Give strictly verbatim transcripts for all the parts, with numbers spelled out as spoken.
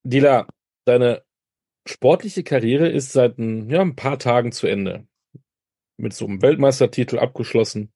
Dila, deine sportliche Karriere ist seit ein, ja, ein paar Tagen zu Ende. Mit so einem Weltmeistertitel abgeschlossen.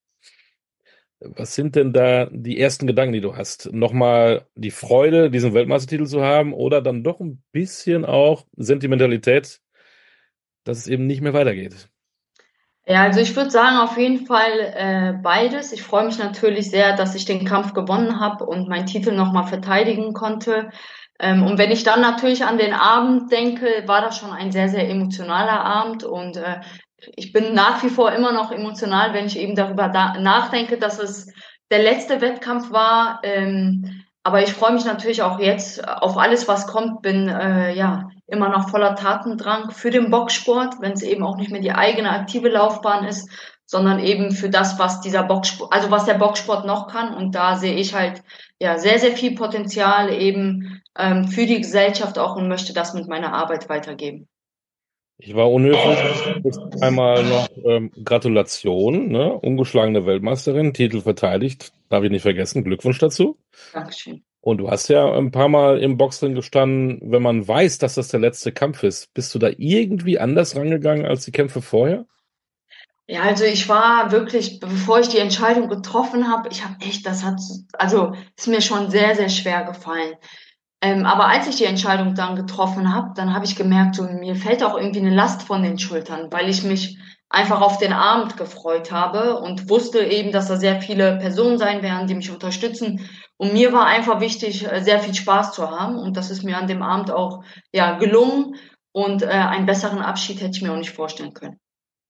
Was sind denn da die ersten Gedanken, die du hast? Nochmal die Freude, diesen Weltmeistertitel zu haben oder dann doch ein bisschen auch Sentimentalität, dass es eben nicht mehr weitergeht? Ja, also ich würde sagen, auf jeden Fall äh, beides. Ich freue mich natürlich sehr, dass ich den Kampf gewonnen habe und meinen Titel nochmal verteidigen konnte. Ähm, und wenn ich dann natürlich an den Abend denke, war das schon ein sehr, sehr emotionaler Abend. Und äh, ich bin nach wie vor immer noch emotional, wenn ich eben darüber da nachdenke, dass es der letzte Wettkampf war. Ähm, aber ich freue mich natürlich auch jetzt auf alles, was kommt. Bin äh, ja immer noch voller Tatendrang für den Boxsport, wenn es eben auch nicht mehr die eigene aktive Laufbahn ist, sondern eben für das, was dieser Boxsport, also was der Boxsport noch kann. Und da sehe ich halt ja sehr, sehr viel Potenzial eben ähm, für die Gesellschaft auch und möchte das mit meiner Arbeit weitergeben. Ich war unhöflich. Jetzt einmal noch ähm, Gratulation, ne? Ungeschlagene Weltmeisterin, Titel verteidigt. Darf ich nicht vergessen. Glückwunsch dazu. Dankeschön. Und du hast ja ein paar Mal im Boxring gestanden, wenn man weiß, dass das der letzte Kampf ist. Bist du da irgendwie anders rangegangen als die Kämpfe vorher? Ja, also ich war wirklich, bevor ich die Entscheidung getroffen habe, ich habe echt, das hat, also ist mir schon sehr, sehr schwer gefallen. Ähm, aber als ich die Entscheidung dann getroffen habe, dann habe ich gemerkt, so, mir fällt auch irgendwie eine Last von den Schultern, weil ich mich einfach auf den Abend gefreut habe und wusste eben, dass da sehr viele Personen sein werden, die mich unterstützen. Und mir war einfach wichtig, äh, sehr viel Spaß zu haben. Und das ist mir an dem Abend auch, ja, gelungen. Und äh, einen besseren Abschied hätte ich mir auch nicht vorstellen können.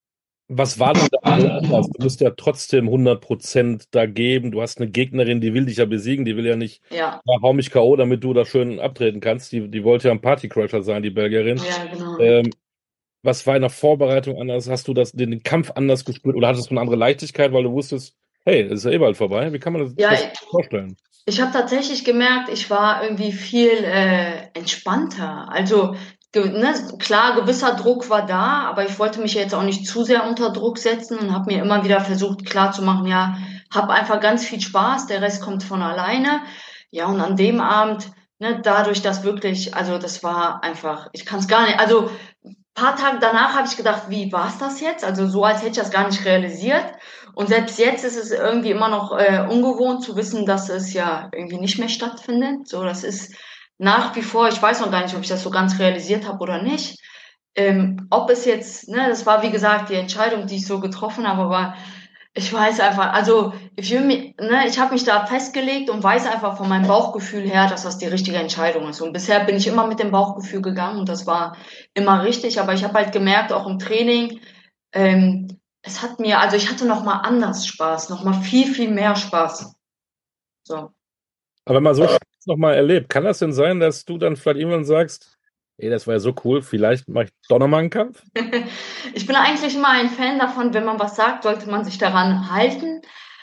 Was war denn da so anders? Du musst ja trotzdem hundert Prozent da geben. Du hast eine Gegnerin, die will dich ja besiegen. Die will ja nicht, Ja, ja, hau mich K O, damit du da schön abtreten kannst. Die, die wollte ja ein Partycrasher sein, die Belgierin. ja, genau. Ähm, Was war in der Vorbereitung anders? Hast du das, den, den Kampf anders gespürt oder hattest du eine andere Leichtigkeit, weil du wusstest, hey, es ist ja eh bald vorbei. Wie kann man sich Ja, das vorstellen? ich habe tatsächlich gemerkt, ich war irgendwie viel äh, entspannter. Also ge ne, klar, gewisser Druck war da, aber ich wollte mich jetzt auch nicht zu sehr unter Druck setzen und habe mir immer wieder versucht klarzumachen, ja, hab einfach ganz viel Spaß, der Rest kommt von alleine. Ja, und an dem Abend, ne, dadurch, dass wirklich, also das war einfach, ich kann es gar nicht, also paar Tage danach habe ich gedacht, wie war's das jetzt? Also so, als hätte ich das gar nicht realisiert. Und selbst jetzt ist es irgendwie immer noch äh, ungewohnt zu wissen, dass es ja irgendwie nicht mehr stattfindet. So, das ist nach wie vor, ich weiß noch gar nicht, ob ich das so ganz realisiert habe oder nicht. Ähm, ob es jetzt, ne, das war wie gesagt die Entscheidung, die ich so getroffen habe, aber ich weiß einfach, also ich will mich, ne, ich habe mich da festgelegt und weiß einfach von meinem Bauchgefühl her, dass das die richtige Entscheidung ist. Und bisher bin ich immer mit dem Bauchgefühl gegangen und das war immer richtig. Aber ich habe halt gemerkt, auch im Training, ähm, es hat mir, also ich hatte noch mal anders Spaß, noch mal viel, viel mehr Spaß. So. Aber wenn man so Spaß nochmal erlebt, kann das denn sein, dass du dann vielleicht irgendwann sagst, ey, das war ja so cool, vielleicht mache ich doch nochmal einen Kampf? Ich bin eigentlich immer ein Fan davon, wenn man was sagt, sollte man sich daran halten.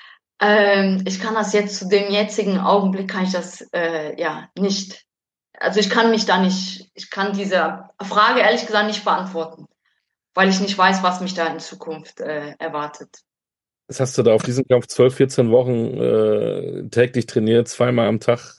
Ähm, ich kann das jetzt zu dem jetzigen Augenblick kann ich das äh, ja nicht. Also ich kann mich da nicht, ich kann diese Frage ehrlich gesagt nicht beantworten, weil ich nicht weiß, was mich da in Zukunft äh, erwartet. Das hast du da auf diesen Kampf zwölf, vierzehn Wochen äh, täglich trainiert, zweimal am Tag.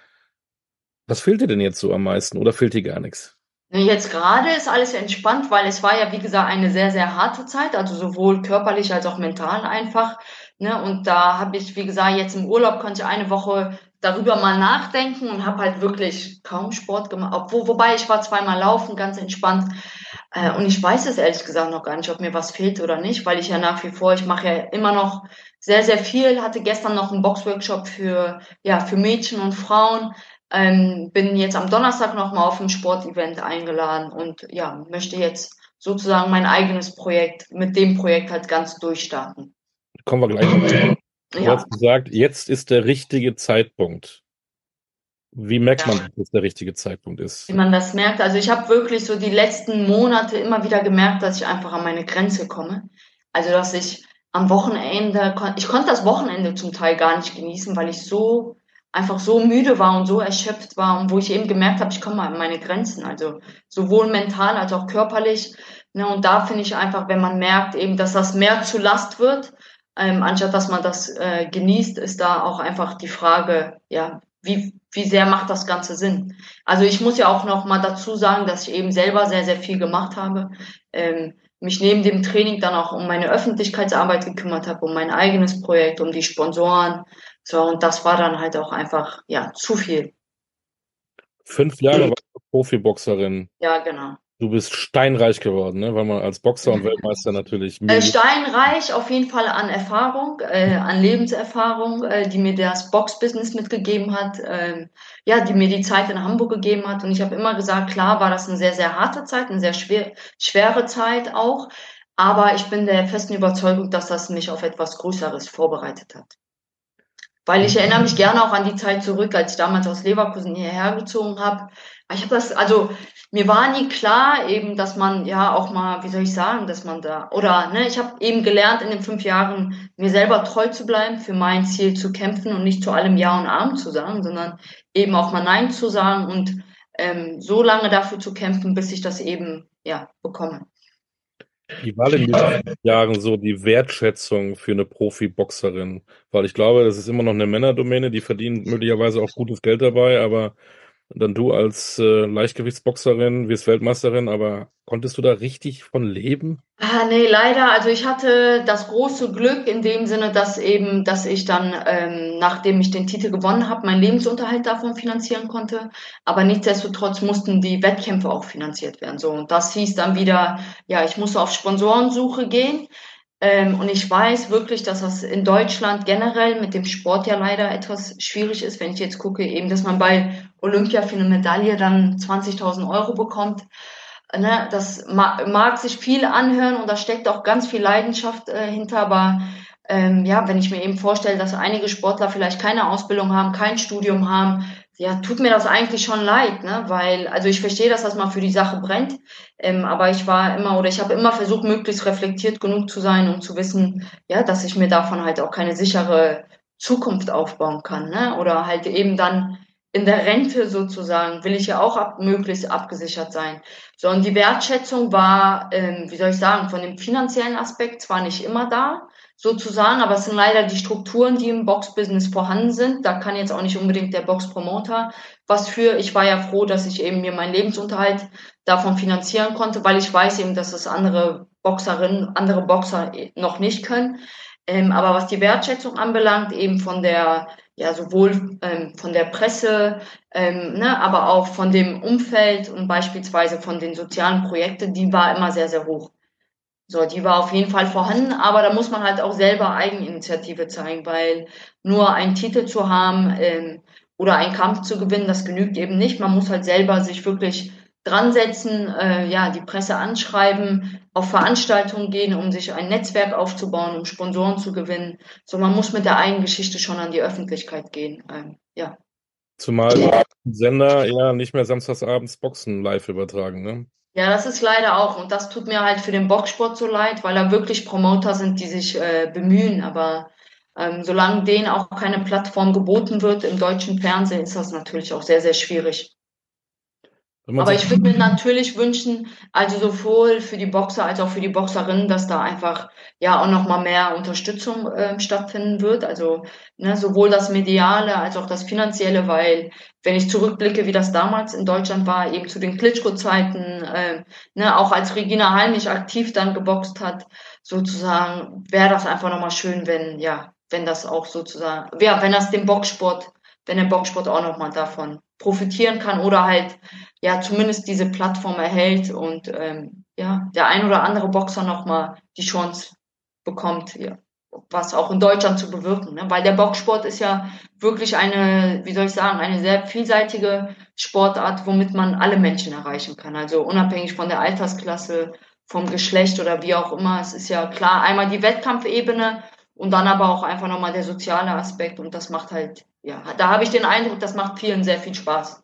Was fehlt dir denn jetzt so am meisten oder fehlt dir gar nichts? Ne, jetzt gerade ist alles entspannt, weil es war ja, wie gesagt, eine sehr, sehr harte Zeit, also sowohl körperlich als auch mental einfach. Ne? Und da habe ich, wie gesagt, jetzt im Urlaub konnte ich eine Woche darüber mal nachdenken und habe halt wirklich kaum Sport gemacht. Obwohl, wobei ich war zweimal laufen, ganz entspannt. Äh, und ich weiß es ehrlich gesagt noch gar nicht, ob mir was fehlt oder nicht, weil ich ja nach wie vor, ich mache ja immer noch sehr, sehr viel. Hatte gestern noch einen Boxworkshop für, ja, für Mädchen und Frauen. Ähm, bin jetzt am Donnerstag nochmal auf ein Sportevent eingeladen und ja, möchte jetzt sozusagen mein eigenes Projekt mit dem Projekt halt ganz durchstarten. Kommen wir gleich noch zu. Du Ja, hast gesagt, jetzt ist der richtige Zeitpunkt. Wie merkt man, dass es der richtige Zeitpunkt wie ist? man das merkt. Also ich habe wirklich so die letzten Monate immer wieder gemerkt, dass ich einfach an meine Grenze komme. Also dass ich am Wochenende, kon- ich konnte das Wochenende zum Teil gar nicht genießen, weil ich so einfach so müde war und so erschöpft war und wo ich eben gemerkt habe, ich komme an meine Grenzen. Also sowohl mental als auch körperlich. Ne, und da finde ich einfach, wenn man merkt eben, dass das mehr zu Last wird, ähm, anstatt dass man das äh, genießt, ist da auch einfach die Frage, ja, wie, wie sehr macht das Ganze Sinn? Also ich muss ja auch noch mal dazu sagen, dass ich eben selber sehr, sehr viel gemacht habe, ähm, mich neben dem Training dann auch um meine Öffentlichkeitsarbeit gekümmert habe, um mein eigenes Projekt, um die Sponsoren. So, und das war dann halt auch einfach, ja, zu viel. Fünf Jahre warst du Profiboxerin. Ja, genau. Du bist steinreich geworden, ne? Weil man als Boxer und Weltmeister natürlich Äh, Millionen. steinreich auf jeden Fall an Erfahrung, äh, an Lebenserfahrung, äh, die mir das Boxbusiness mitgegeben hat, ähm, ja, die mir die Zeit in Hamburg gegeben hat. Und ich habe immer gesagt, klar war das eine sehr, sehr harte Zeit, eine sehr schwer, schwere Zeit auch. Aber ich bin der festen Überzeugung, dass das mich auf etwas Größeres vorbereitet hat. Weil ich erinnere mich gerne auch an die Zeit zurück, als ich damals aus Leverkusen hierher gezogen habe. Ich habe das, also mir war nie klar eben, dass man ja auch mal, wie soll ich sagen, dass man da, oder ne, ich habe eben gelernt in den fünf Jahren, mir selber treu zu bleiben, für mein Ziel zu kämpfen und nicht zu allem Ja und Amen zu sagen, sondern eben auch mal Nein zu sagen und ähm, so lange dafür zu kämpfen, bis ich das eben ja bekomme. Wie war denn in diesen Jahren so die Wertschätzung für eine Profiboxerin? Weil ich glaube, das ist immer noch eine Männerdomäne, die verdienen möglicherweise auch gutes Geld dabei, aber dann du als äh, Leichtgewichtsboxerin wirst Weltmeisterin, aber konntest du da richtig von leben? Ah, nee, leider. Also ich hatte das große Glück in dem Sinne, dass eben, dass ich dann, ähm, nachdem ich den Titel gewonnen habe, meinen Lebensunterhalt davon finanzieren konnte. Aber nichtsdestotrotz mussten die Wettkämpfe auch finanziert werden. So, und das hieß dann wieder, ja, ich musste auf Sponsorensuche gehen. Ähm, und ich weiß wirklich, dass das in Deutschland generell mit dem Sport ja leider etwas schwierig ist. Wenn ich jetzt gucke, eben, dass man bei Olympia für eine Medaille dann zwanzigtausend Euro bekommt. Ne, das ma mag sich viel anhören und da steckt auch ganz viel Leidenschaft äh, hinter, aber ähm, ja, wenn ich mir eben vorstelle, dass einige Sportler vielleicht keine Ausbildung haben, kein Studium haben, ja, tut mir das eigentlich schon leid, ne? Weil, also ich verstehe, dass das mal für die Sache brennt, ähm, aber ich war immer oder ich habe immer versucht, möglichst reflektiert genug zu sein, um zu wissen, ja, dass ich mir davon halt auch keine sichere Zukunft aufbauen kann, ne? Oder halt eben dann in der Rente sozusagen will ich ja auch ab, möglichst abgesichert sein. So, und die Wertschätzung war, ähm, wie soll ich sagen, von dem finanziellen Aspekt zwar nicht immer da, sozusagen, aber es sind leider die Strukturen, die im Boxbusiness vorhanden sind. Da kann jetzt auch nicht unbedingt der Boxpromoter was für. Ich war ja froh, dass ich eben mir meinen Lebensunterhalt davon finanzieren konnte, weil ich weiß eben, dass es andere Boxerinnen, andere Boxer noch nicht können. Ähm, aber was die Wertschätzung anbelangt, eben von der, ja, sowohl ähm, von der Presse, ähm, ne, aber auch von dem Umfeld und beispielsweise von den sozialen Projekten, die war immer sehr, sehr hoch. So, die war auf jeden Fall vorhanden, aber da muss man halt auch selber Eigeninitiative zeigen, weil nur einen Titel zu haben ähm, oder einen Kampf zu gewinnen, das genügt eben nicht. Man muss halt selber sich wirklich dran setzen, äh, ja, die Presse anschreiben, auf Veranstaltungen gehen, um sich ein Netzwerk aufzubauen, um Sponsoren zu gewinnen. So, man muss mit der eigenen Geschichte schon an die Öffentlichkeit gehen. Ähm, ja. Zumal die Sender ja nicht mehr samstagsabends Boxen live übertragen, ne? Ja, das ist leider auch. Und das tut mir halt für den Boxsport so leid, weil da wirklich Promoter sind, die sich äh, bemühen. Aber ähm, solange denen auch keine Plattform geboten wird im deutschen Fernsehen, ist das natürlich auch sehr, sehr schwierig. Wenn man Aber sich ich würde mir natürlich wünschen, also sowohl für die Boxer als auch für die Boxerinnen, dass da einfach ja auch noch mal mehr Unterstützung ähm, stattfinden wird. Also ne, sowohl das Mediale als auch das Finanzielle, weil wenn ich zurückblicke, wie das damals in Deutschland war, eben zu den Klitschko-Zeiten, äh, ne, auch als Regina Halmich aktiv dann geboxt hat, sozusagen, wäre das einfach noch mal schön, wenn ja, wenn das auch sozusagen, ja, wenn das dem Boxsport, wenn der Boxsport auch noch mal davon profitieren kann oder halt ja zumindest diese Plattform erhält und ähm, ja der ein oder andere Boxer noch mal die Chance bekommt, ja, was auch in Deutschland zu bewirken, ne? Weil der Boxsport ist ja wirklich eine, wie soll ich sagen, eine sehr vielseitige Sportart, womit man alle Menschen erreichen kann. Also unabhängig von der Altersklasse, vom Geschlecht oder wie auch immer. Es ist ja klar einmal die Wettkampfebene und dann aber auch einfach nochmal der soziale Aspekt und das macht halt, ja, da habe ich den Eindruck, das macht vielen sehr viel Spaß.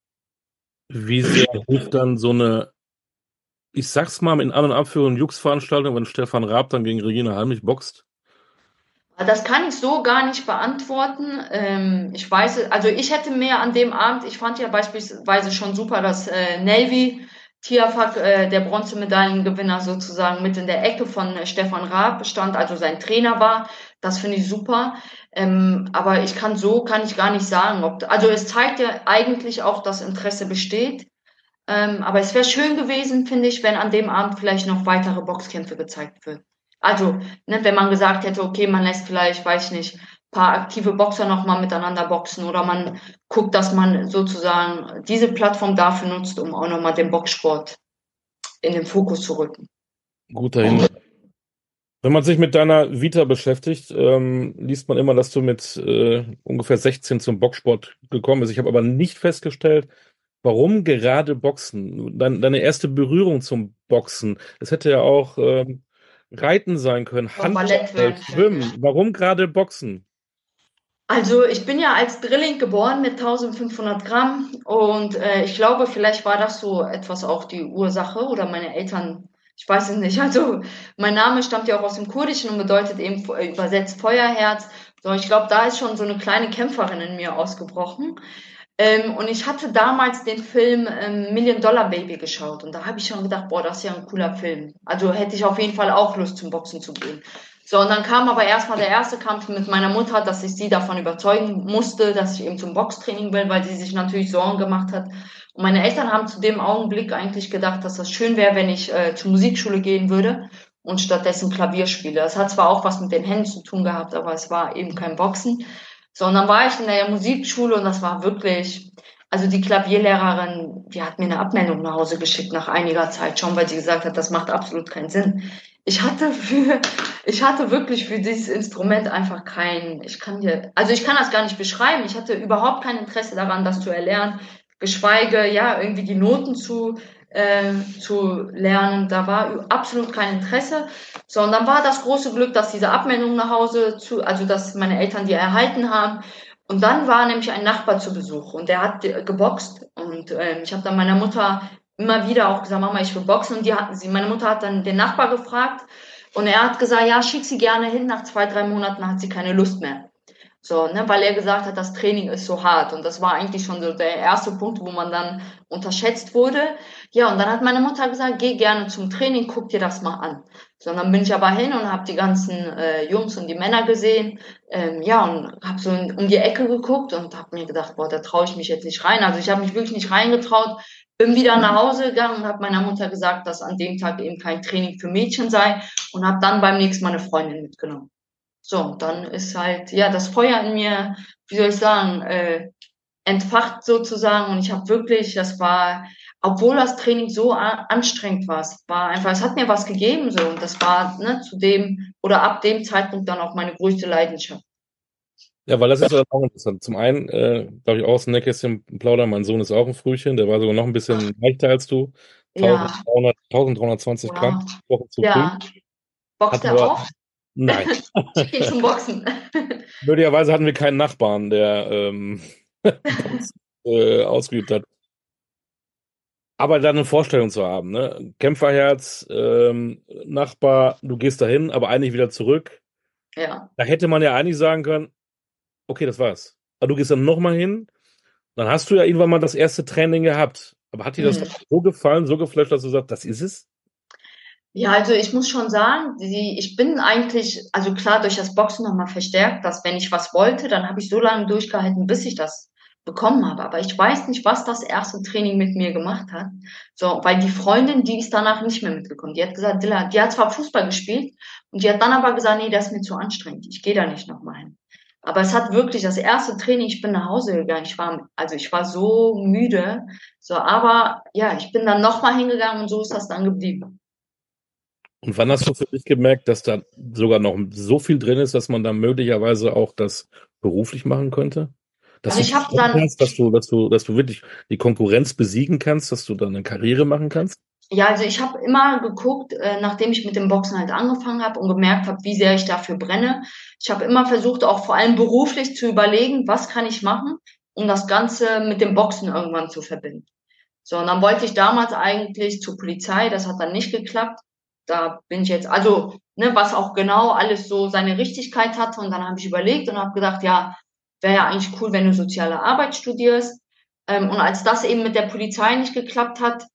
Wie sehr hilft dann so eine, ich sag's mal in An- und Abführung, Jux-Veranstaltung, wenn Stefan Raab dann gegen Regina Halmich boxt? Das kann ich so gar nicht beantworten. Ähm, ich weiß, also ich hätte mehr an dem Abend, ich fand ja beispielsweise schon super, dass äh, Navy Tiafak, äh, der Bronzemedaillengewinner sozusagen mit in der Ecke von äh, Stefan Raab stand, also sein Trainer war. Das finde ich super. Ähm, aber ich kann so, kann ich gar nicht sagen, ob, also es zeigt ja eigentlich auch, dass Interesse besteht. Ähm, aber es wäre schön gewesen, finde ich, wenn an dem Abend vielleicht noch weitere Boxkämpfe gezeigt wird. Also, ne, wenn man gesagt hätte, okay, man lässt vielleicht, weiß ich nicht, paar aktive Boxer noch mal miteinander boxen oder man guckt, dass man sozusagen diese Plattform dafür nutzt, um auch noch mal den Boxsport in den Fokus zu rücken. Guter Hinweis. Wenn man sich mit deiner Vita beschäftigt, ähm, liest man immer, dass du mit äh, ungefähr sechzehn zum Boxsport gekommen bist. Ich habe aber nicht festgestellt, warum gerade Boxen? Dein, deine erste Berührung zum Boxen. Es hätte ja auch ähm, Reiten sein können, Vom Ballett Handball, werden können. Schwimmen. Warum gerade Boxen? Also ich bin ja als Drilling geboren mit eintausendfünfhundert Gramm und äh, ich glaube, vielleicht war das so etwas auch die Ursache oder meine Eltern, ich weiß es nicht. Also mein Name stammt ja auch aus dem Kurdischen und bedeutet eben äh, übersetzt Feuerherz. So, ich glaube, da ist schon so eine kleine Kämpferin in mir ausgebrochen. Ähm, und ich hatte damals den Film ähm, Million Dollar Baby geschaut und da habe ich schon gedacht, boah, das ist ja ein cooler Film. Also hätte ich auf jeden Fall auch Lust zum Boxen zu gehen. So, und dann kam aber erstmal der erste Kampf mit meiner Mutter, dass ich sie davon überzeugen musste, dass ich eben zum Boxtraining will, weil sie sich natürlich Sorgen gemacht hat. Und meine Eltern haben zu dem Augenblick eigentlich gedacht, dass das schön wäre, wenn ich äh, zur Musikschule gehen würde und stattdessen Klavier spiele. Das hat zwar auch was mit den Händen zu tun gehabt, aber es war eben kein Boxen. So, und dann war ich in der Musikschule und das war wirklich, also die Klavierlehrerin, die hat mir eine Abmeldung nach Hause geschickt nach einiger Zeit schon, weil sie gesagt hat, das macht absolut keinen Sinn. Ich hatte für, ich hatte wirklich für dieses Instrument einfach kein, ich kann dir, also ich kann das gar nicht beschreiben. Ich hatte überhaupt kein Interesse daran, das zu erlernen, geschweige, ja, irgendwie die Noten zu, äh, zu lernen. Da war absolut kein Interesse. So, und dann war das große Glück, dass diese Abmeldung nach Hause zu, also dass meine Eltern die erhalten haben. Und dann war nämlich ein Nachbar zu Besuch und der hat äh, geboxt und äh, ich habe dann meiner Mutter immer wieder auch gesagt, Mama, ich will boxen und die hatten sie, meine Mutter hat dann den Nachbar gefragt und er hat gesagt, ja, schick sie gerne hin, nach zwei, drei Monaten hat sie keine Lust mehr. So, ne, weil er gesagt hat, das Training ist so hart. Und das war eigentlich schon so der erste Punkt, wo man dann unterschätzt wurde. Ja, und dann hat meine Mutter gesagt, geh gerne zum Training, guck dir das mal an. So, und dann bin ich aber hin und habe die ganzen äh, Jungs und die Männer gesehen. Ähm, ja, und habe so in, um die Ecke geguckt und habe mir gedacht, boah, da traue ich mich jetzt nicht rein. Also ich habe mich wirklich nicht reingetraut. Bin wieder nach Hause gegangen und habe meiner Mutter gesagt, dass an dem Tag eben kein Training für Mädchen sei und habe dann beim nächsten Mal eine Freundin mitgenommen. So, dann ist halt, ja, das Feuer in mir, wie soll ich sagen, äh, entfacht sozusagen. Und ich habe wirklich, das war, obwohl das Training so a- anstrengend war, es war einfach, es hat mir was gegeben so. Und das war, ne, zu dem oder ab dem Zeitpunkt dann auch meine größte Leidenschaft. Ja, weil das ist ja auch interessant. Zum einen, äh, darf ich auch aus dem Nähkästchen plaudern, mein Sohn ist auch ein Frühchen, der war sogar noch ein bisschen leichter als du. Ja, eintausenddreihundert, eintausenddreihundzwanzig Gramm, wow. Wochen zu früh. Ja. Boxt Hat er aber, auch? nein. Ich gehe zum Boxen. Möglicherweise hatten wir keinen Nachbarn, der ähm, Box, äh, ausgeübt hat. Aber dann eine Vorstellung zu haben, ne? Kämpferherz, ähm, Nachbar, du gehst dahin, aber eigentlich wieder zurück. Ja. Da hätte man ja eigentlich sagen können, okay, das war's. Aber du gehst dann nochmal hin, dann hast du ja irgendwann mal das erste Training gehabt. Aber hat dir das Mhm. so gefallen, so geflasht, dass du sagst, das ist es? Ja, also ich muss schon sagen, die, ich bin eigentlich, also klar durch das Boxen nochmal verstärkt, dass wenn ich was wollte, dann habe ich so lange durchgehalten, bis ich das bekommen habe. Aber ich weiß nicht, was das erste Training mit mir gemacht hat. So, weil die Freundin, die ist danach nicht mehr mitgekommen. Die hat gesagt, Dilla, die hat zwar Fußball gespielt und die hat dann aber gesagt, nee, das ist mir zu anstrengend. Ich gehe da nicht nochmal hin. Aber es hat wirklich das erste Training, ich bin nach Hause gegangen. Ich war, also ich war so müde. So, aber ja, ich bin dann nochmal hingegangen und so ist das dann geblieben. Und wann hast du für dich gemerkt, dass da sogar noch so viel drin ist, dass man da möglicherweise auch das beruflich machen könnte? Dass Also du ich habe Talent dann, hast, dass du, dass du, dass du wirklich die Konkurrenz besiegen kannst, dass du dann eine Karriere machen kannst? ja, also ich habe immer geguckt, äh, nachdem ich mit dem Boxen halt angefangen habe und gemerkt habe, wie sehr ich dafür brenne. Ich habe immer versucht, auch vor allem beruflich zu überlegen, was kann ich machen, um das Ganze mit dem Boxen irgendwann zu verbinden. So, und dann wollte ich damals eigentlich zur Polizei, das hat dann nicht geklappt. Da bin ich jetzt, also, ne, was auch genau alles so seine Richtigkeit hatte. Und dann habe ich überlegt und habe gedacht, ja, wäre ja eigentlich cool, wenn du soziale Arbeit studierst. Ähm, und als das eben mit der Polizei nicht geklappt hat,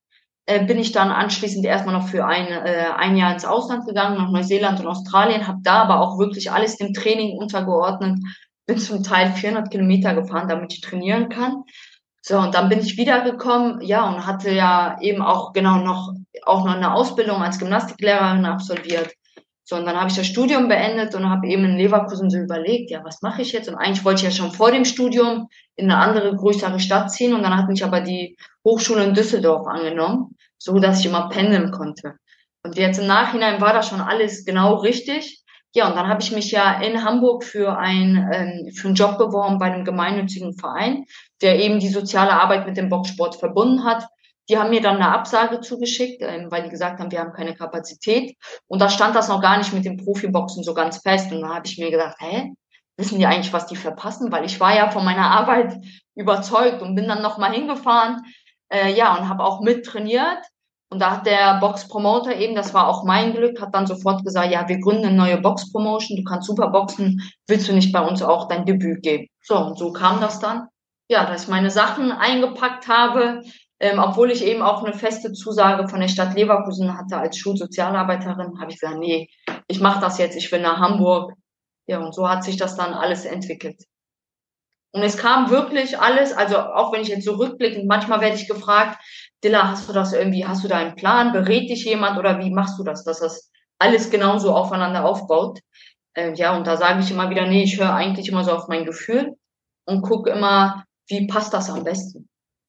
äh, bin ich dann anschließend erstmal noch für ein, äh, ein Jahr ins Ausland gegangen, nach Neuseeland und Australien, habe da aber auch wirklich alles dem Training untergeordnet, bin zum Teil vierhundert Kilometer gefahren, damit ich trainieren kann. So, und dann bin ich wiedergekommen, ja, und hatte ja eben auch genau noch, auch noch eine Ausbildung als Gymnastiklehrerin absolviert. So, und dann habe ich das Studium beendet und habe eben in Leverkusen so überlegt, ja, was mache ich jetzt? Und eigentlich wollte ich ja schon vor dem Studium in eine andere, größere Stadt ziehen. Und dann hat mich aber die Hochschule in Düsseldorf angenommen, so dass ich immer pendeln konnte. Und jetzt im Nachhinein war das schon alles genau richtig. Ja, und dann habe ich mich ja in Hamburg für ein ähm, für einen Job beworben bei einem gemeinnützigen Verein, der eben die soziale Arbeit mit dem Boxsport verbunden hat. Die haben mir dann eine Absage zugeschickt, ähm, weil die gesagt haben, wir haben keine Kapazität. Und da stand das noch gar nicht mit dem Profiboxen so ganz fest. Und da habe ich mir gedacht, hä, wissen die eigentlich, was die verpassen? Weil ich war ja von meiner Arbeit überzeugt und bin dann nochmal hingefahren, äh, ja, und habe auch mit trainiert. Und da hat der Box-Promoter eben, das war auch mein Glück, hat dann sofort gesagt, ja, wir gründen eine neue Box-Promotion, du kannst super boxen, willst du nicht bei uns auch dein Debüt geben? So, und so kam das dann. Ja, dass ich meine Sachen eingepackt habe, ähm, obwohl ich eben auch eine feste Zusage von der Stadt Leverkusen hatte als Schulsozialarbeiterin, habe ich gesagt, nee, ich mache das jetzt, ich will nach Hamburg. Ja, und so hat sich das dann alles entwickelt. Und es kam wirklich alles, also auch wenn ich jetzt so rückblicke, manchmal werde ich gefragt, Dilla, hast du das irgendwie, hast du da einen Plan, berät dich jemand oder wie machst du das, dass das alles genauso aufeinander aufbaut? Äh, ja, und da sage ich immer wieder, nee, ich höre eigentlich immer so auf mein Gefühl und gucke immer, wie passt das am besten.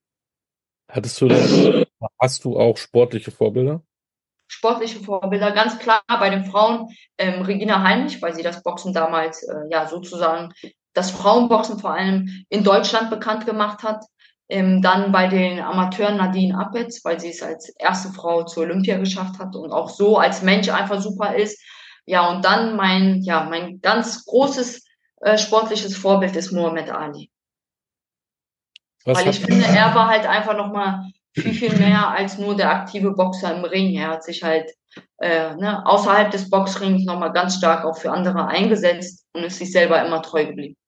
Hattest du denn, hast du auch sportliche Vorbilder? Sportliche Vorbilder, ganz klar bei den Frauen, ähm, Regina Heinrich, weil sie das Boxen damals, äh, ja, sozusagen, das Frauenboxen vor allem in Deutschland bekannt gemacht hat. Ähm, dann bei den Amateuren Nadine Appetz, weil sie es als erste Frau zur Olympia geschafft hat und auch so als Mensch einfach super ist. Ja, und dann mein, ja, mein ganz großes äh, sportliches Vorbild ist Muhammad Ali. Was Weil hat, ich finde, er war halt einfach nochmal viel, viel mehr als nur der aktive Boxer im Ring. Er hat sich halt äh, ne, außerhalb des Boxrings nochmal ganz stark auch für andere eingesetzt und ist sich selber immer treu geblieben.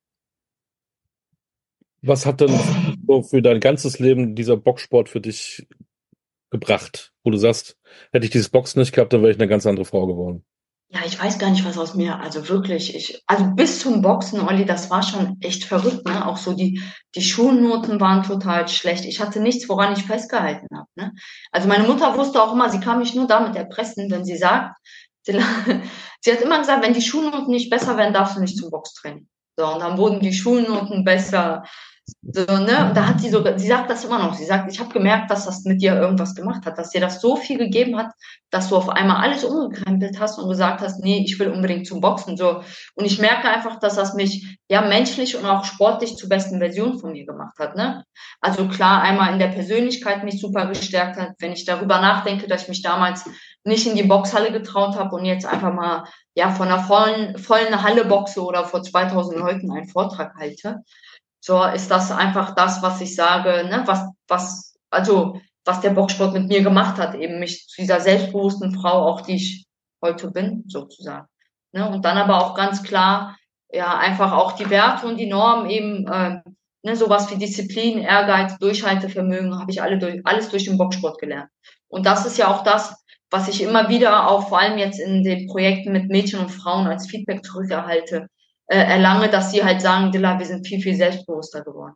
was hat denn so für dein ganzes Leben dieser Boxsport für dich gebracht? Wo du sagst, hätte ich dieses Boxen nicht gehabt, dann wäre ich eine ganz andere Frau geworden. Ja, ich weiß gar nicht, was aus mir, also wirklich, ich, also bis zum Boxen, Olli, das war schon echt verrückt, ne? Auch so die, die Schulnoten waren total schlecht. Ich hatte nichts, woran ich festgehalten habe, ne? Also meine Mutter wusste auch immer, sie kann mich nur damit erpressen, wenn sie sagt, sie, sie hat immer gesagt, wenn die Schulnoten nicht besser werden, darfst du nicht zum Boxtraining. So, und dann wurden die Schulnoten besser. So, ne? Und da hat sie sogar, sie sagt das immer noch. Sie sagt, ich habe gemerkt, dass das mit dir irgendwas gemacht hat, dass dir das so viel gegeben hat, dass du auf einmal alles umgekrempelt hast und gesagt hast, nee, ich will unbedingt zum Boxen. So. Und ich merke einfach, dass das mich ja menschlich und auch sportlich zur besten Version von mir gemacht hat. Ne? Also klar, einmal in der Persönlichkeit mich super gestärkt hat, wenn ich darüber nachdenke, dass ich mich damals nicht in die Boxhalle getraut habe und jetzt einfach mal ja von einer vollen, vollen Halle boxe oder vor zweitausend Leuten einen Vortrag halte. So ist das einfach das, was ich sage, ne, was, was, also, was der Boxsport mit mir gemacht hat, eben mich zu dieser selbstbewussten Frau, auch die ich heute bin, sozusagen. Ne, und dann aber auch ganz klar, ja, einfach auch die Werte und die Normen eben, äh, ne, sowas wie Disziplin, Ehrgeiz, Durchhaltevermögen, habe ich alle durch, alles durch den Boxsport gelernt. Und das ist ja auch das, was ich immer wieder auch, vor allem jetzt in den Projekten mit Mädchen und Frauen als Feedback zurückerhalte, äh, erlange, dass sie halt sagen, Dilla, wir sind viel, viel selbstbewusster geworden.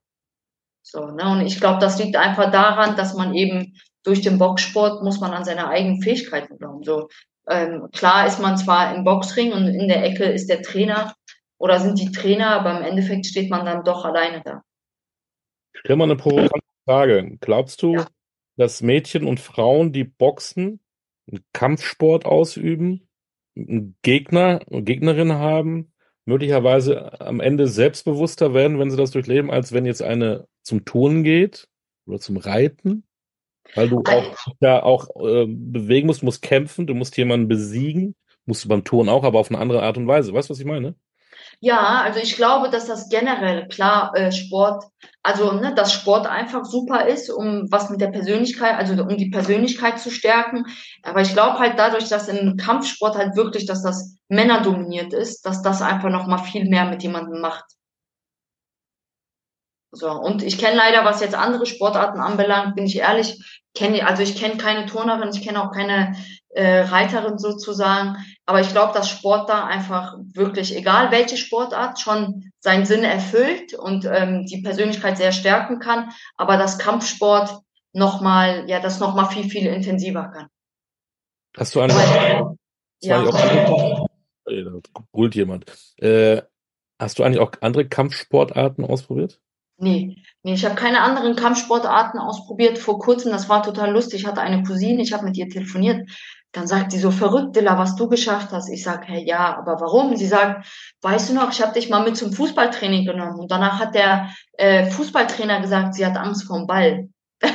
So, ne? Und ich glaube, das liegt einfach daran, dass man eben durch den Boxsport muss man an seine eigenen Fähigkeiten glauben. So, ähm, klar ist man zwar im Boxring und in der Ecke ist der Trainer oder sind die Trainer, aber im Endeffekt steht man dann doch alleine da. Stell mal eine provokante Frage. Glaubst du, Ja. dass Mädchen und Frauen, die boxen, einen Kampfsport ausüben, einen Gegner und Gegnerin haben, möglicherweise am Ende selbstbewusster werden, wenn sie das durchleben, als wenn jetzt eine zum Turnen geht oder zum Reiten? Weil du auch da auch äh, bewegen musst, musst kämpfen, du musst jemanden besiegen, musst du beim Turnen auch, aber auf eine andere Art und Weise. Weißt du, was ich meine? Ja, also ich glaube, dass das generell klar äh, Sport, also ne, dass Sport einfach super ist, um was mit der Persönlichkeit, also um die Persönlichkeit zu stärken. Aber ich glaube halt dadurch, dass im Kampfsport halt wirklich, dass das männerdominiert ist, dass das einfach noch mal viel mehr mit jemandem macht. So, und ich kenne leider, was jetzt andere Sportarten anbelangt, bin ich ehrlich, kenne, also ich kenne keine Turnerin, ich kenne auch keine äh, Reiterin sozusagen, aber ich glaube, dass Sport da einfach wirklich, egal welche Sportart, schon seinen Sinn erfüllt und ähm, die Persönlichkeit sehr stärken kann, aber das Kampfsport nochmal, ja, das nochmal viel, viel intensiver kann. Hast du eigentlich auch, zwar Ja. nicht auch andere, äh, da brüllt jemand, äh, hast du eigentlich auch andere Kampfsportarten ausprobiert? Nee, nee, ich habe keine anderen Kampfsportarten ausprobiert. Vor kurzem, das war total lustig. Ich hatte eine Cousine, ich habe mit ihr telefoniert. Dann sagt die so, verrückt, Dilla, was du geschafft hast. Ich sag, hey, ja, aber warum? Sie sagt, weißt du noch, ich habe dich mal mit zum Fußballtraining genommen. Und danach hat der äh, Fußballtrainer gesagt, sie hat Angst vorm Ball.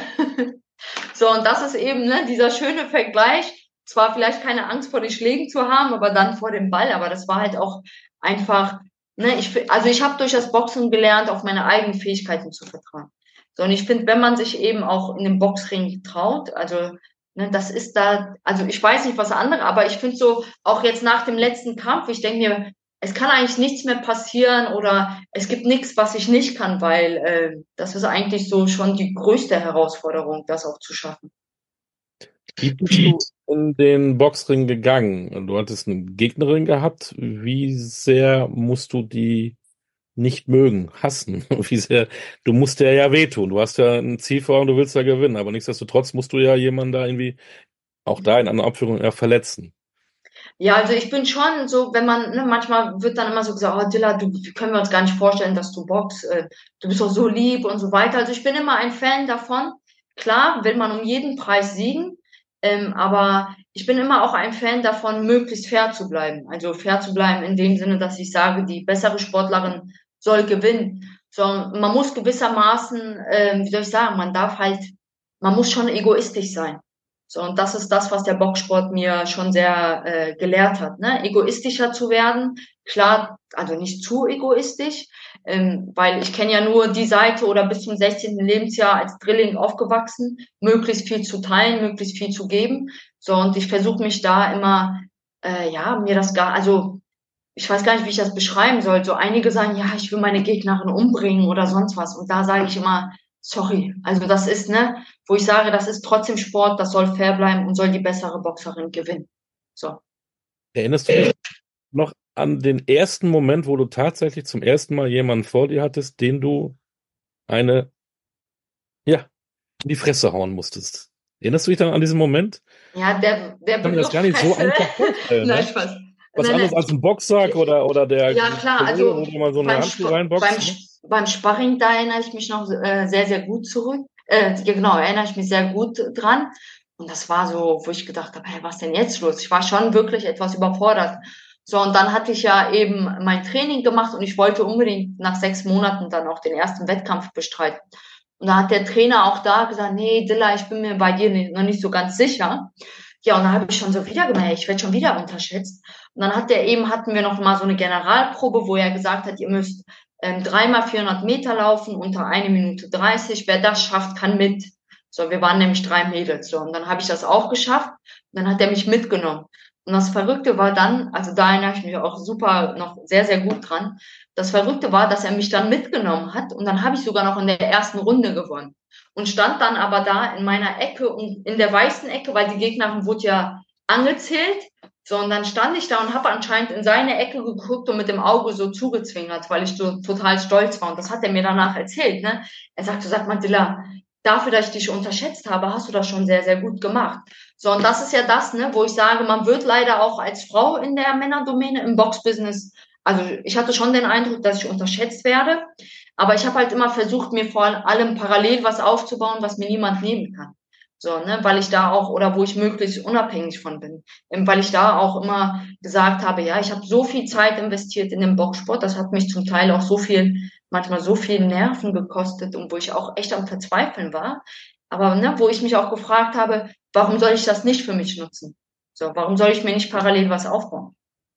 So, und das ist eben ne, dieser schöne Vergleich. Zwar vielleicht keine Angst vor den Schlägen zu haben, aber dann vor dem Ball. Aber das war halt auch einfach, ne, ich, fi- also ich habe durch das Boxen gelernt, auf meine eigenen Fähigkeiten zu vertrauen. So, und ich finde, wenn man sich eben auch in den Boxring traut, also ne, das ist da, also ich weiß nicht, was andere, aber ich finde so, auch jetzt nach dem letzten Kampf, ich denke mir, es kann eigentlich nichts mehr passieren oder es gibt nichts, was ich nicht kann, weil äh, das ist eigentlich so schon die größte Herausforderung, das auch zu schaffen. Wie bist du in den Boxring gegangen? Du hattest eine Gegnerin gehabt. Wie sehr musst du die nicht mögen, hassen? Wie sehr, du musst dir ja wehtun. Du hast ja ein Ziel vor und du willst ja gewinnen, aber nichtsdestotrotz musst du ja jemanden da irgendwie, auch da in einer Abführung, eher verletzen. Ja, also ich bin schon so, wenn man, ne, manchmal wird dann immer so gesagt, oh Dilla, du wir können wir uns gar nicht vorstellen, dass du boxst, äh, du bist doch so lieb und so weiter. Also ich bin immer ein Fan davon. Klar, will man um jeden Preis siegen, ähm, aber ich bin immer auch ein Fan davon, möglichst fair zu bleiben. Also fair zu bleiben in dem Sinne, dass ich sage, die bessere Sportlerin soll gewinnen. So, man muss gewissermaßen, ähm, wie soll ich sagen, man darf halt, man muss schon egoistisch sein. So, und das ist das, was der Boxsport mir schon sehr äh, gelehrt hat, ne? Egoistischer zu werden. Klar, also nicht zu egoistisch, ähm, weil ich kenne ja nur die Seite oder bis zum sechzehnten. Lebensjahr als Drilling aufgewachsen, möglichst viel zu teilen, möglichst viel zu geben. So, und ich versuche mich da immer, äh, ja, mir das gar, also ich weiß gar nicht, wie ich das beschreiben soll. So einige sagen, ja, ich will meine Gegnerin umbringen oder sonst was. Und da sage ich immer, sorry. Also das ist, ne, wo ich sage, das ist trotzdem Sport, das soll fair bleiben und soll die bessere Boxerin gewinnen. So. Erinnerst du dich noch an den ersten Moment, wo du tatsächlich zum ersten Mal jemanden vor dir hattest, den du eine, ja, in die Fresse hauen musstest? Erinnerst du dich dann an diesen Moment? Ja, der, der Ich kann mir das Begriff gar nicht so Fresse. einfach vorstellen, Nein, ne? Spaß. Was Nein, anderes nein. als ein Boxsack oder, oder der Ja, klar, Kollege, also wo du mal so eine beim, Handschuh Sp beim, reinboxt, ne? Sp- beim Sparring, da erinnere ich mich noch äh, sehr, sehr gut zurück. Äh, ja, genau, erinnere ich mich sehr gut dran. Und das war so, wo ich gedacht habe, hey, was denn jetzt los? Ich war schon wirklich etwas überfordert. So, und dann hatte ich ja eben mein Training gemacht und ich wollte unbedingt nach sechs Monaten dann auch den ersten Wettkampf bestreiten. Und da hat der Trainer auch da gesagt, nee, Dilla, ich bin mir bei dir nicht, noch nicht so ganz sicher. Ja, und dann habe ich schon so wieder gemerkt, ich werde schon wieder unterschätzt. Und dann hat der eben, hatten wir noch mal so eine Generalprobe, wo er gesagt hat, ihr müsst ähm, dreimal vierhundert Meter laufen unter eine Minute dreißig. Wer das schafft, kann mit. So, wir waren nämlich drei Mädels. So, und dann habe ich das auch geschafft. Und dann hat er mich mitgenommen. Und das Verrückte war dann, also da erinnere ich mich auch super noch sehr, sehr gut dran. Das Verrückte war, dass er mich dann mitgenommen hat. Und dann habe ich sogar noch in der ersten Runde gewonnen. Und stand dann aber da in meiner Ecke und in der weißen Ecke, weil die Gegnerin wurde ja angezählt. So, und dann stand ich da und habe anscheinend in seine Ecke geguckt und mit dem Auge so zugezwingert, weil ich so total stolz war. Und das hat er mir danach erzählt, ne? Er sagte, sag mal, Dilla, dafür, dass ich dich unterschätzt habe, hast du das schon sehr, sehr gut gemacht. So, und das ist ja das, ne, wo ich sage, man wird leider auch als Frau in der Männerdomäne im Boxbusiness, also ich hatte schon den Eindruck, dass ich unterschätzt werde, aber ich habe halt immer versucht, mir vor allem parallel was aufzubauen, was mir niemand nehmen kann. So, ne, weil ich da auch, oder wo ich möglichst unabhängig von bin. Ähm, Weil ich da auch immer gesagt habe, ja, ich habe so viel Zeit investiert in den Boxsport, das hat mich zum Teil auch so viel, manchmal so viel Nerven gekostet und wo ich auch echt am Verzweifeln war. Aber ne, wo ich mich auch gefragt habe, warum soll ich das nicht für mich nutzen? So, warum soll ich mir nicht parallel was aufbauen?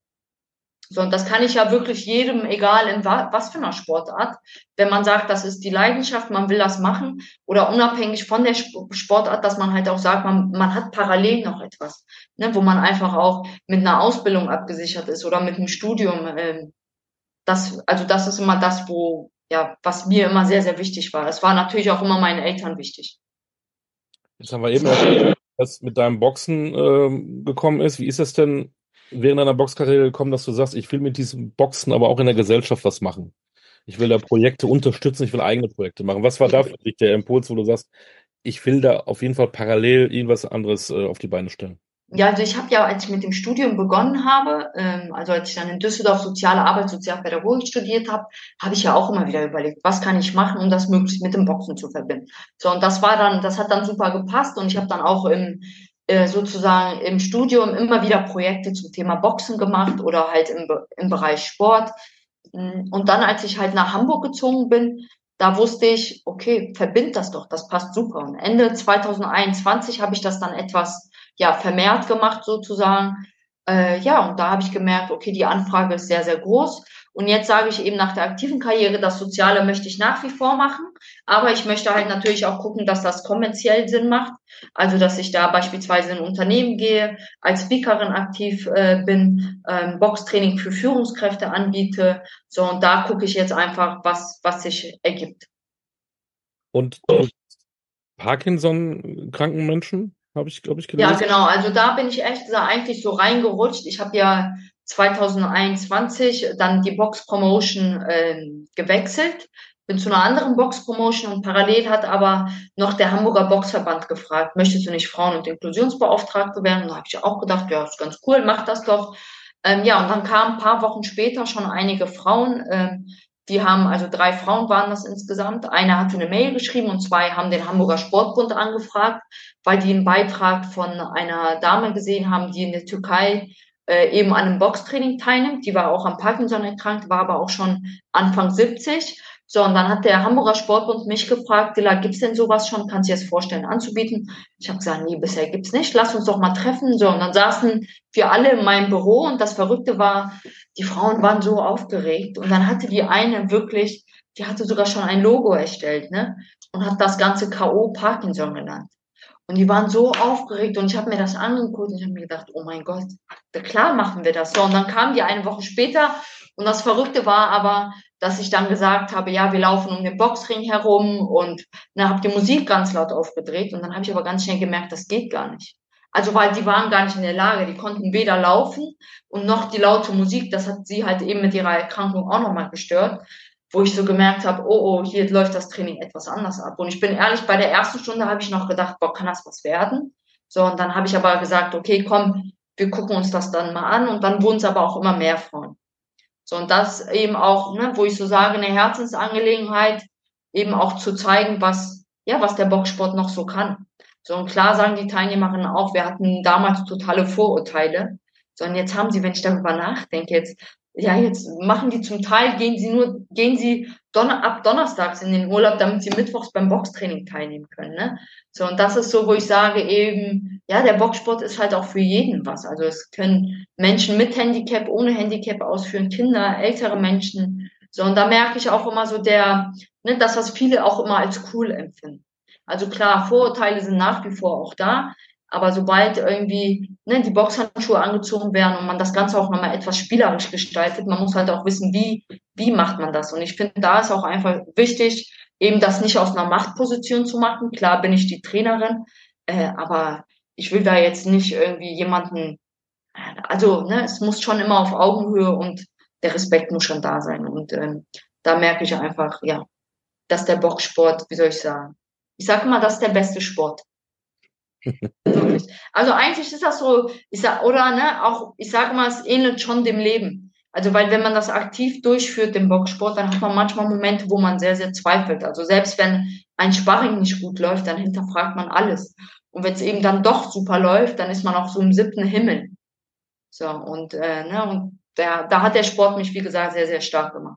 So, und das kann ich ja wirklich jedem, egal in wa was für einer Sportart, wenn man sagt, das ist die Leidenschaft, man will das machen oder unabhängig von der Sp- Sportart, dass man halt auch sagt, man, man hat parallel noch etwas, ne, wo man einfach auch mit einer Ausbildung abgesichert ist oder mit einem Studium. Ähm, das, also das ist immer das, wo, ja, was mir immer sehr, sehr wichtig war. Das war natürlich auch immer meinen Eltern wichtig. Jetzt haben wir eben erzählt, was mit deinem Boxen ähm, gekommen ist. Wie ist es denn während deiner Boxkarriere gekommen, dass du sagst, ich will mit diesem Boxen aber auch in der Gesellschaft was machen? Ich will da Projekte unterstützen, ich will eigene Projekte machen. Was war da für dich der Impuls, wo du sagst, ich will da auf jeden Fall parallel irgendwas anderes äh, auf die Beine stellen? Ja, also ich habe ja, als ich mit dem Studium begonnen habe, ähm, also als ich dann in Düsseldorf Soziale Arbeit, Sozialpädagogik studiert habe, habe ich ja auch immer wieder überlegt, was kann ich machen, um das möglichst mit dem Boxen zu verbinden. So, und das war dann, das hat dann super gepasst und ich habe dann auch im äh, sozusagen im Studium immer wieder Projekte zum Thema Boxen gemacht oder halt im, Be- im Bereich Sport. Und dann, als ich halt nach Hamburg gezogen bin, da wusste ich, okay, verbind das doch, das passt super. Und Ende zwanzig einundzwanzig habe ich das dann etwas, ja, vermehrt gemacht sozusagen. Äh, ja, und da habe ich gemerkt, okay, die Anfrage ist sehr, sehr groß. Und jetzt sage ich eben nach der aktiven Karriere, das Soziale möchte ich nach wie vor machen. Aber ich möchte halt natürlich auch gucken, dass das kommerziell Sinn macht. Also, dass ich da beispielsweise in ein Unternehmen gehe, als Speakerin aktiv äh, bin, ähm, Boxtraining für Führungskräfte anbiete. So, und da gucke ich jetzt einfach, was, was sich ergibt. Und du Parkinson-kranken Menschen, habe ich, glaube ich, Ja, gelesen. genau. Also da bin ich echt gesagt, eigentlich so reingerutscht. Ich habe ja zwanzig einundzwanzig dann die Box Promotion ähm, gewechselt, bin zu einer anderen Box Promotion und parallel hat aber noch der Hamburger Boxverband gefragt, möchtest du nicht Frauen- und Inklusionsbeauftragte werden? Und da habe ich auch gedacht, ja, ist ganz cool, mach das doch. Ähm, ja, und dann kamen ein paar Wochen später schon einige Frauen, ähm, die haben, also drei Frauen waren das insgesamt. Eine hatte eine Mail geschrieben und zwei haben den Hamburger Sportbund angefragt, weil die einen Beitrag von einer Dame gesehen haben, die in der Türkei äh, eben an einem Boxtraining teilnimmt. Die war auch am Parkinson erkrankt, war aber auch schon Anfang siebzig. So, und dann hat der Hamburger Sportbund mich gefragt, Dilla, gibt's denn sowas schon? Kannst du dir das vorstellen anzubieten? Ich habe gesagt, nee, bisher gibt's nicht. Lass uns doch mal treffen. So, und dann saßen wir alle in meinem Büro und das Verrückte war, die Frauen waren so aufgeregt. Und dann hatte die eine wirklich, die hatte sogar schon ein Logo erstellt, ne? Und hat das Ganze K O Parkinson genannt. Und die waren so aufgeregt und ich habe mir das angeguckt und ich habe mir gedacht, oh mein Gott, ja klar machen wir das. So, und dann kamen die eine Woche später und das Verrückte war aber, dass ich dann gesagt habe, ja, wir laufen um den Boxring herum und dann habe die Musik ganz laut aufgedreht und dann habe ich aber ganz schnell gemerkt, das geht gar nicht. Also weil die waren gar nicht in der Lage, die konnten weder laufen und noch die laute Musik, das hat sie halt eben mit ihrer Erkrankung auch nochmal gestört, wo ich so gemerkt habe, oh, oh, hier läuft das Training etwas anders ab. Und ich bin ehrlich, bei der ersten Stunde habe ich noch gedacht, boah, kann das was werden? So, und dann habe ich aber gesagt, okay, komm, wir gucken uns das dann mal an. Und dann wurden es aber auch immer mehr Frauen. So, und das eben auch, ne, wo ich so sage, eine Herzensangelegenheit, eben auch zu zeigen, was, ja, was der Boxsport noch so kann. So, und klar sagen die Teilnehmerinnen auch, wir hatten damals totale Vorurteile. So, und jetzt haben sie, wenn ich darüber nachdenke, jetzt, ja, jetzt machen die zum Teil, gehen sie nur, gehen sie Donner, ab donnerstags in den Urlaub, damit sie mittwochs beim Boxtraining teilnehmen können, ne? So, und das ist so, wo ich sage eben, ja, der Boxsport ist halt auch für jeden was. Also es können Menschen mit Handicap, ohne Handicap ausführen, Kinder, ältere Menschen. So, und da merke ich auch immer so der, ne, das, was viele auch immer als cool empfinden. Also klar, Vorurteile sind nach wie vor auch da, aber sobald irgendwie ne, die Boxhandschuhe angezogen werden und man das Ganze auch nochmal etwas spielerisch gestaltet, man muss halt auch wissen, wie, wie macht man das. Und ich finde, da ist auch einfach wichtig, eben das nicht aus einer Machtposition zu machen. Klar bin ich die Trainerin, äh, aber ich will da jetzt nicht irgendwie jemanden, also ne, es muss schon immer auf Augenhöhe und der Respekt muss schon da sein. Und ähm, da merke ich einfach, ja, dass der Boxsport, wie soll ich sagen, ich sage mal, das ist der beste Sport. Wirklich. Also eigentlich ist das so, ich sag, oder ne, auch, ich sage mal, es ähnelt schon dem Leben. Also weil wenn man das aktiv durchführt, den Boxsport, dann hat man manchmal Momente, wo man sehr, sehr zweifelt. Also selbst wenn ein Sparring nicht gut läuft, dann hinterfragt man alles. Und wenn es eben dann doch super läuft, dann ist man auch so im siebten Himmel. So, und, äh, ne, und da, da hat der Sport mich, wie gesagt, sehr, sehr stark gemacht.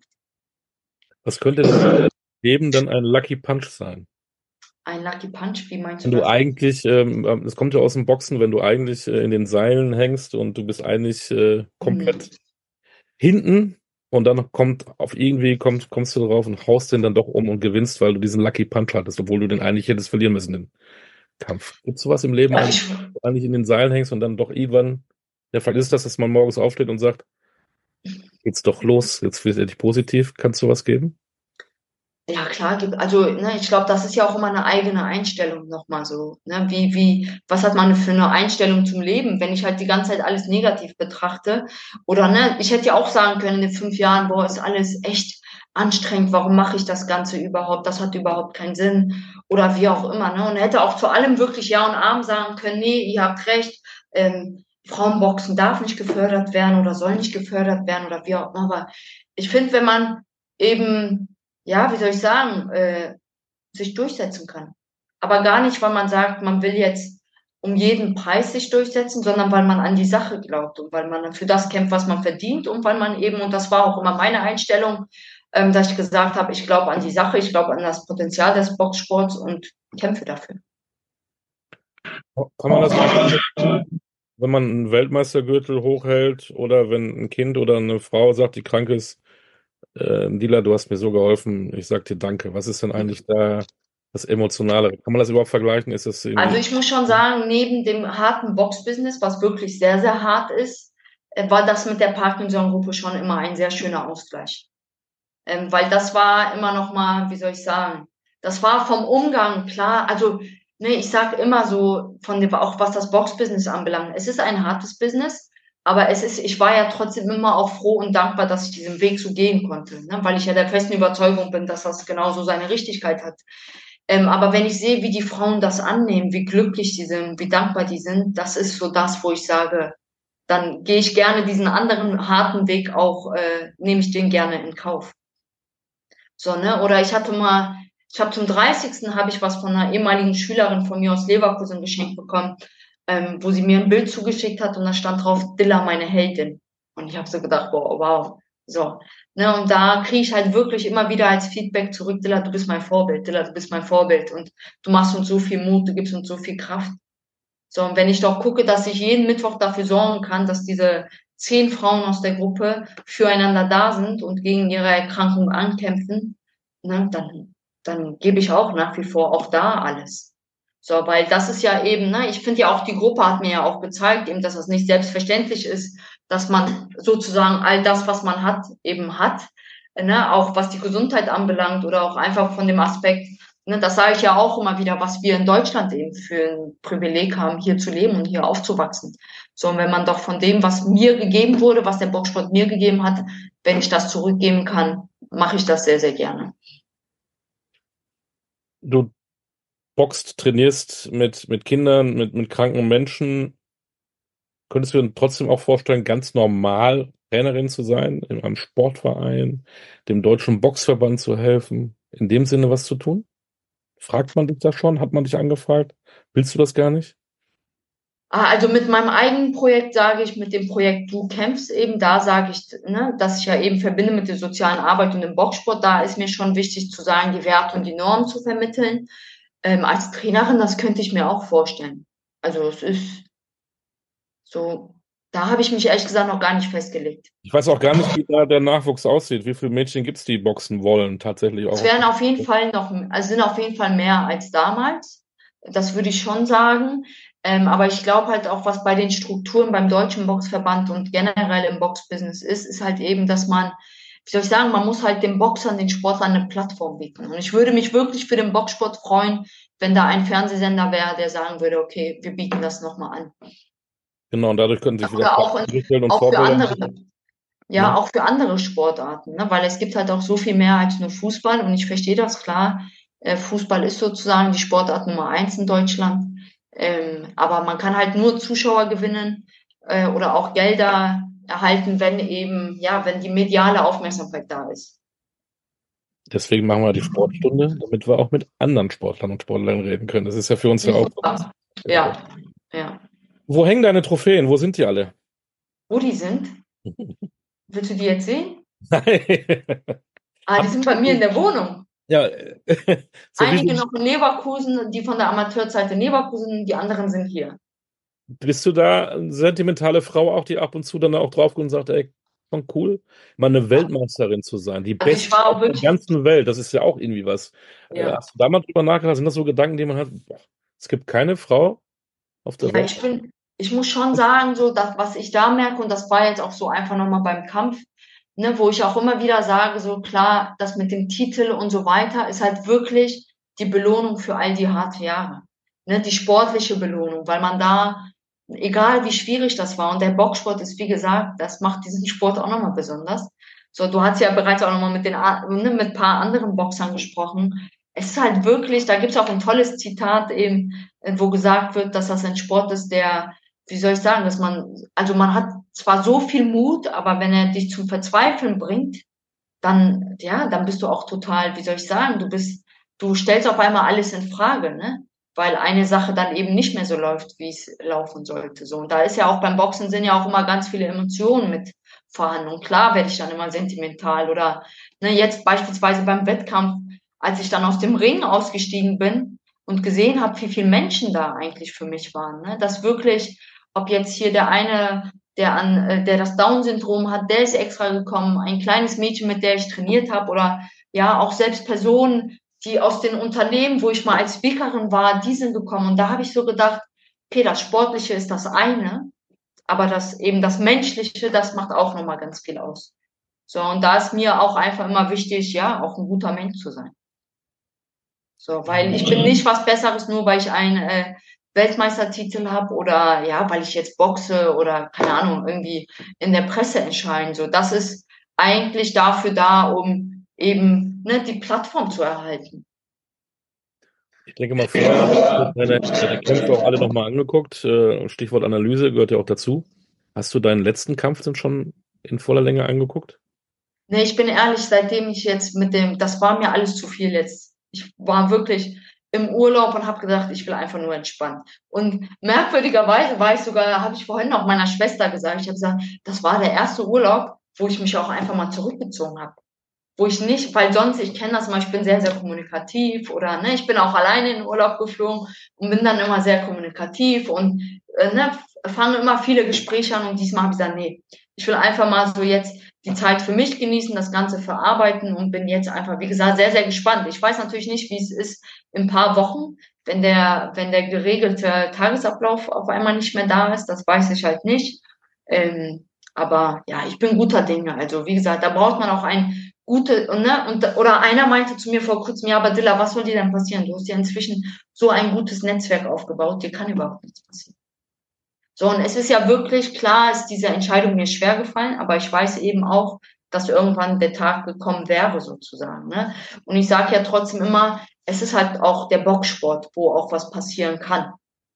Was könnte denn im Leben dann ein Lucky Punch sein? Ein Lucky Punch, wie meinst du Wenn du das? eigentlich, ähm, ähm, das kommt ja aus dem Boxen, wenn du eigentlich äh, in den Seilen hängst und du bist eigentlich äh, Hm. komplett hinten und dann kommt auf irgendwie kommt, kommst du drauf und haust den dann doch um und gewinnst, weil du diesen Lucky Punch hattest, obwohl du den eigentlich hättest verlieren müssen, den Kampf. Gibt's sowas im Leben Ja, eigentlich, ich, wo du eigentlich in den Seilen hängst und dann doch irgendwann, der Fall ist das, dass man morgens aufsteht und sagt, jetzt doch los, jetzt werde ich positiv, kannst du was geben? Ja, klar, gibt, also, ne, ich glaube, das ist ja auch immer eine eigene Einstellung nochmal so, ne, wie, wie, was hat man für eine Einstellung zum Leben, wenn ich halt die ganze Zeit alles negativ betrachte oder, ne, ich hätte ja auch sagen können in den fünf Jahren, boah, ist alles echt anstrengend, warum mache ich das Ganze überhaupt, das hat überhaupt keinen Sinn oder wie auch immer, ne, und hätte auch zu allem wirklich Ja und Amen sagen können, nee, ihr habt recht, ähm, Frauenboxen darf nicht gefördert werden oder soll nicht gefördert werden oder wie auch immer, aber ich finde, wenn man eben ja, wie soll ich sagen, äh, sich durchsetzen kann. Aber gar nicht, weil man sagt, man will jetzt um jeden Preis sich durchsetzen, sondern weil man an die Sache glaubt und weil man für das kämpft, was man verdient und weil man eben, und das war auch immer meine Einstellung, ähm, dass ich gesagt habe, ich glaube an die Sache, ich glaube an das Potenzial des Boxsports und kämpfe dafür. Kann man das wenn man einen Weltmeistergürtel hochhält oder wenn ein Kind oder eine Frau sagt, die krank ist, äh, Dila, du hast mir so geholfen, ich sag dir danke. Was ist denn eigentlich da das Emotionale? Kann man das überhaupt vergleichen? Ist das Also irgendwie. ich muss schon sagen, neben dem harten Boxbusiness, was wirklich sehr, sehr hart ist, äh, war das mit der Parkinson-Gruppe schon immer ein sehr schöner Ausgleich. Ähm, weil das war immer noch mal, wie soll ich sagen, das war vom Umgang klar. Also, ne, ich sag immer so, von dem, auch was das Box-Business anbelangt, es ist ein hartes Business, aber es ist, ich war ja trotzdem immer auch froh und dankbar, dass ich diesen Weg so gehen konnte, ne, weil ich ja der festen Überzeugung bin, dass das genauso seine Richtigkeit hat. Ähm, aber wenn ich sehe, wie die Frauen das annehmen, wie glücklich die sind, wie dankbar die sind, das ist so das, wo ich sage, dann gehe ich gerne diesen anderen harten Weg auch, äh, nehme ich den gerne in Kauf. So, ne? Oder ich hatte mal, ich habe zum dreißigsten habe ich was von einer ehemaligen Schülerin von mir aus Leverkusen geschenkt bekommen, ähm, wo sie mir ein Bild zugeschickt hat und da stand drauf, Dilla, meine Heldin. Und ich habe so gedacht, wow, wow. So. Ne, und da kriege ich halt wirklich immer wieder als Feedback zurück, Dilla, du bist mein Vorbild, Dilla, du bist mein Vorbild und du machst uns so viel Mut, du gibst uns so viel Kraft. So, und wenn ich doch gucke, dass ich jeden Mittwoch dafür sorgen kann, dass diese zehn Frauen aus der Gruppe füreinander da sind und gegen ihre Erkrankung ankämpfen, ne, dann, dann gebe ich auch nach wie vor auch da alles. So, weil das ist ja eben, ne, ich finde ja auch, die Gruppe hat mir ja auch gezeigt, eben, dass das nicht selbstverständlich ist, dass man sozusagen all das, was man hat, eben hat, ne, auch was die Gesundheit anbelangt oder auch einfach von dem Aspekt, ne, das sage ich ja auch immer wieder, was wir in Deutschland eben für ein Privileg haben, hier zu leben und hier aufzuwachsen. So, und wenn man doch von dem, was mir gegeben wurde, was der Boxsport mir gegeben hat, wenn ich das zurückgeben kann, mache ich das sehr, sehr gerne. Du boxt, trainierst mit, mit Kindern, mit, mit kranken Menschen. Könntest du dir trotzdem auch vorstellen, ganz normal Trainerin zu sein, in einem Sportverein, dem Deutschen Boxverband zu helfen, in dem Sinne was zu tun? Fragt man dich da schon? Hat man dich angefragt? Willst du das gar nicht? Ah, also mit meinem eigenen Projekt sage ich, mit dem Projekt Du kämpfst eben, da sage ich, ne, dass ich ja eben verbinde mit der sozialen Arbeit und dem Boxsport, da ist mir schon wichtig zu sagen, die Werte und die Normen zu vermitteln. Ähm, als Trainerin, das könnte ich mir auch vorstellen. Also es ist so, da habe ich mich ehrlich gesagt noch gar nicht festgelegt. Ich weiß auch gar nicht, wie da der Nachwuchs aussieht. Wie viele Mädchen gibt es, die boxen wollen, tatsächlich Es auch? werden auf jeden Fall noch, also sind auf jeden Fall mehr als damals. Das würde ich schon sagen. Ähm, aber ich glaube halt auch, was bei den Strukturen beim Deutschen Boxverband und generell im Boxbusiness ist, ist halt eben, dass man, wie soll ich sagen, man muss halt den Boxern, den Sportlern eine Plattform bieten. Und ich würde mich wirklich für den Boxsport freuen, wenn da ein Fernsehsender wäre, der sagen würde, okay, wir bieten das nochmal an. Genau, und dadurch können sich wieder Oder auch, Fragen stellen und auch für Vorbilder. andere. Ja, Ne? auch für andere Sportarten, ne? Weil es gibt halt auch so viel mehr als nur Fußball und ich verstehe das klar. Äh, Fußball ist sozusagen die Sportart Nummer eins in Deutschland. Ähm, aber man kann halt nur Zuschauer gewinnen äh, oder auch Gelder erhalten, wenn eben, ja, wenn die mediale Aufmerksamkeit da ist. Deswegen machen wir die Sportstunde, damit wir auch mit anderen Sportlern und Sportlern reden können. Das ist ja für uns ja auch. Super. Ja, ja. Wo hängen deine Trophäen? Wo sind die alle? Wo die sind? Willst du die jetzt sehen? Nein. Ah, die sind bei mir in der Wohnung. Ja, so wie Einige so, noch in Leverkusen, die von der Amateurzeit in Leverkusen, die anderen sind hier. bist du da eine sentimentale Frau auch, die ab und zu dann auch drauf guckt und sagt, ey, schon cool, mal eine Weltmeisterin zu sein, die Also ich Beste war auf auch der wirklich, ganzen Welt, das ist ja auch irgendwie was. Äh, ja. Hast du da mal drüber nachgedacht? Sind das so Gedanken, die man hat? Boah, es gibt keine Frau auf der Ja, Welt. ich bin, ich muss schon sagen, so das, was ich da merke, und das war jetzt auch so einfach nochmal beim Kampf, ne, wo ich auch immer wieder sage, so klar, das mit dem Titel und so weiter ist halt wirklich die Belohnung für all die harte Jahre, ne, die sportliche Belohnung, weil man da, egal wie schwierig das war, und der Boxsport ist, wie gesagt, das macht diesen Sport auch nochmal besonders. So, du hast ja bereits auch nochmal mit den, ne, mit ein paar anderen Boxern gesprochen. Es ist halt wirklich, da gibt's auch ein tolles Zitat eben, wo gesagt wird, dass das ein Sport ist, der, wie soll ich sagen, dass man, also man hat zwar so viel Mut, aber wenn er dich zum Verzweifeln bringt, dann, ja, dann bist du auch total, wie soll ich sagen, du bist, du stellst auf einmal alles in Frage, ne? Weil eine Sache dann eben nicht mehr so läuft, wie es laufen sollte. So. Und da ist ja auch beim Boxen sind ja auch immer ganz viele Emotionen mit vorhanden. Und klar werde ich dann immer sentimental oder, ne, jetzt beispielsweise beim Wettkampf, als ich dann aus dem Ring ausgestiegen bin und gesehen habe, wie viele Menschen da eigentlich für mich waren, ne? Dass wirklich, ob jetzt hier der eine, der an, äh, der das Down-Syndrom hat, der ist extra gekommen, ein kleines Mädchen, mit der ich trainiert habe, oder ja, auch selbst Personen, die aus den Unternehmen, wo ich mal als Speakerin war, die sind gekommen. Und da habe ich so gedacht, okay, das Sportliche ist das eine, aber das eben das Menschliche, das macht auch nochmal ganz viel aus. So, und da ist mir auch einfach immer wichtig, ja, auch ein guter Mensch zu sein. So, weil ich bin nicht was Besseres, nur weil ich einen äh, Weltmeistertitel habe oder ja, weil ich jetzt boxe oder keine Ahnung, irgendwie in der Presse erscheine. So, das ist eigentlich dafür da, um eben ne, die Plattform zu erhalten. Ich denke mal, vorher hast du deine, deine Kämpfe auch alle nochmal angeguckt. Äh, Stichwort Analyse gehört ja auch dazu. Hast du deinen letzten Kampf denn schon in voller Länge angeguckt? Nee, ich bin ehrlich, seitdem ich jetzt mit dem, das war mir alles zu viel jetzt. Ich war wirklich im Urlaub und habe gedacht, ich will einfach nur entspannen. Und merkwürdigerweise war ich sogar, habe ich vorhin auch meiner Schwester gesagt, ich habe gesagt, das war der erste Urlaub, wo ich mich auch einfach mal zurückgezogen habe. Wo ich nicht, weil sonst, ich kenne das mal, ich bin sehr, sehr kommunikativ oder ne, ich bin auch alleine in den Urlaub geflogen und bin dann immer sehr kommunikativ und äh, ne, fange immer viele Gespräche an und diesmal habe ich gesagt, nee, ich will einfach mal so jetzt die Zeit für mich genießen, das Ganze verarbeiten und bin jetzt einfach, wie gesagt, sehr, sehr gespannt. Ich weiß natürlich nicht, wie es ist in ein paar Wochen, wenn der, wenn der geregelte Tagesablauf auf einmal nicht mehr da ist, das weiß ich halt nicht. Ähm, aber ja, ich bin guter Dinge. Also wie gesagt, da braucht man auch ein gute, ne, und, oder einer meinte zu mir vor kurzem, ja, aber Dilla, was soll dir denn passieren? Du hast ja inzwischen so ein gutes Netzwerk aufgebaut, dir kann überhaupt nichts passieren. So, und es ist ja wirklich klar, ist diese Entscheidung mir schwer gefallen, aber ich weiß eben auch, dass irgendwann der Tag gekommen wäre, sozusagen, ne? Und ich sage ja trotzdem immer, es ist halt auch der Boxsport, wo auch was passieren kann.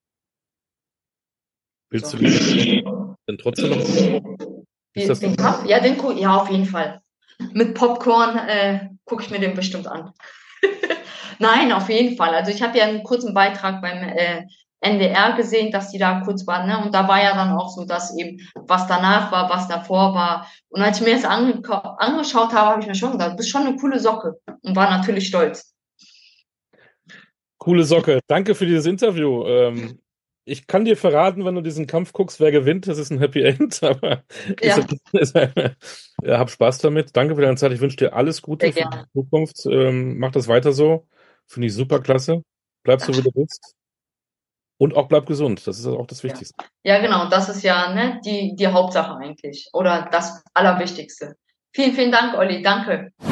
Willst So. du den denn trotzdem noch? Ist das Den Cup? Ja, den guck, ja, auf jeden Fall. Mit Popcorn äh, gucke ich mir den bestimmt an. Nein, auf jeden Fall. Also ich habe ja einen kurzen Beitrag beim äh, N D R gesehen, dass die da kurz waren, ne? Und da war ja dann auch so, dass eben was danach war, was davor war. Und als ich mir das ange angeschaut habe, habe ich mir schon gedacht, du bist schon eine coole Socke und war natürlich stolz. Coole Socke. Danke für dieses Interview. Ähm, ich kann dir verraten, wenn du diesen Kampf guckst, wer gewinnt. Das ist ein Happy End, aber Ja, ist, ist, ja, hab Spaß damit. Danke für deine Zeit. Ich wünsche dir alles Gute sehr für die gerne. Zukunft. Ähm, mach das weiter so. Finde ich super klasse. Bleib so, wie du bist. Und auch bleib gesund. Das ist auch das Ja. Wichtigste. Ja, genau. Das ist ja ne, die, die Hauptsache eigentlich. Oder das Allerwichtigste. Vielen, vielen Dank, Olli. Danke.